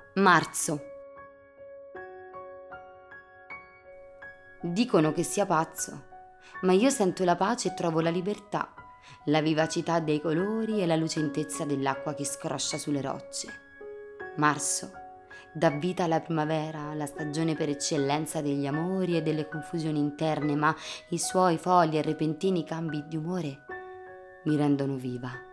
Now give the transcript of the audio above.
Marzo. Dicono che sia pazzo, ma io sento la pace e trovo la libertà, la vivacità dei colori e la lucentezza dell'acqua che scroscia sulle rocce. Marzo dà vita alla primavera, la stagione per eccellenza degli amori e delle confusioni interne, ma i suoi folli e repentini cambi di umore mi rendono viva.